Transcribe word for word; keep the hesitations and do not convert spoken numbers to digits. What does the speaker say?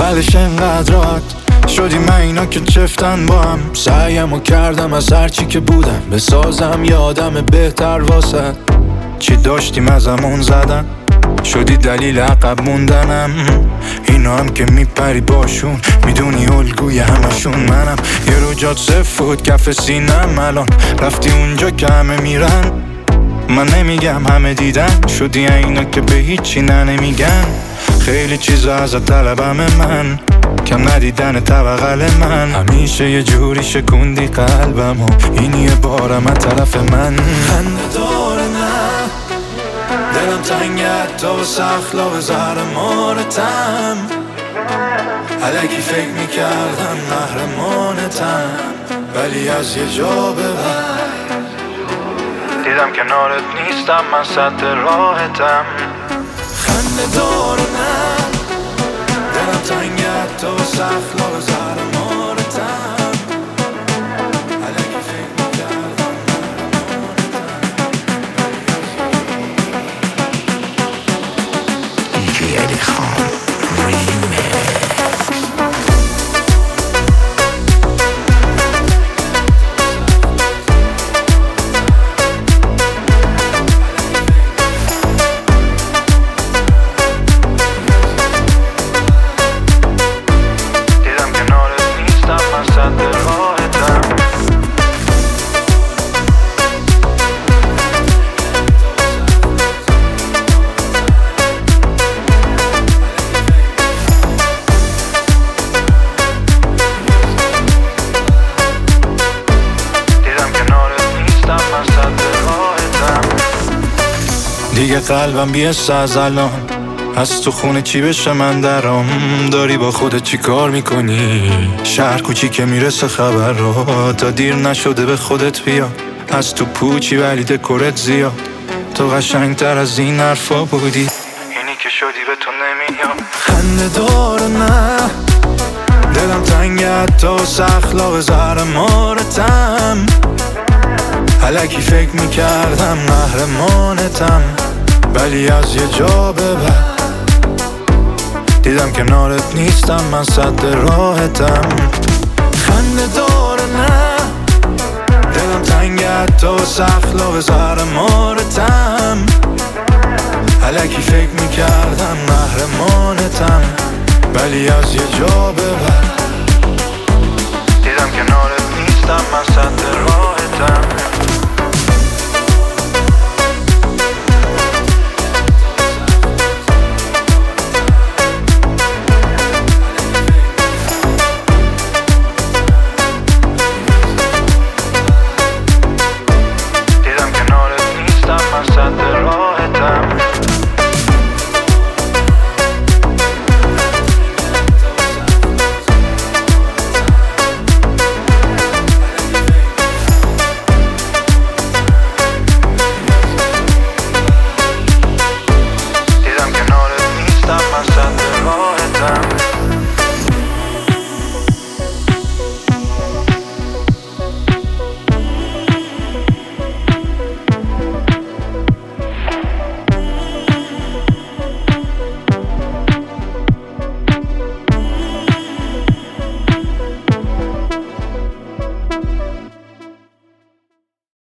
اولش انقدر راحت شدی من اینا که چفتن با هم. سعیمو کردم از هرچی که بودم بسازم یادم بهتر واسه چی داشتیم ازمون زدن. شدی دلیل عقب موندنم. اینا هم که میپری باشون میدونی الگوی همشون منم. یه رو جات سفود کف سینم الان رفتی اونجا که همه میرن. من نمیگم همه دیدن شدی اینا که به هیچی نه نمیگن. خیلی چیزا ازت طلبم من کم ندیدن طبقل من. همیشه یه جوری شکوندی قلبم و این یه بارم از طرف من. خنده داره نه دلم تنگت تا سخلا به زهر مارتم. الکی فکر میکردم قهرمانتم ولی از یه جا به بعد دیدم کنارت نیستم من سد راحتم. خنده داره نه دلم تنگت تا سخلا به زهر مارتم. الکی فکر میکردم دیجی علی خان دیگه قلبم بیست از الان از تو خونه چی بشه من درام. داری با خودت چی کار میکنی؟ شهر کوچی که میرسه خبر رو تا دیر نشده به خودت بیا. از تو پوچی ولی دکورت زیاد تو قشنگتر از این حرفا بودی. اینی که شدی به تو نمیاد. خنده داره نه دلم تنگت تا سخلا به زهر مارتم. الکی فکر میکردم قهرمانتم ولی از یه جا به بعد دیدم کنارت نیستم من سد راحتم. خنده داره نه دلم تنگت تا سخلا به زهر مارتم. الکی فکر میکردم قهرمانتم ولی از یه جا به بعد دیدم کنارت نیستم من سد راحتم. Sunday.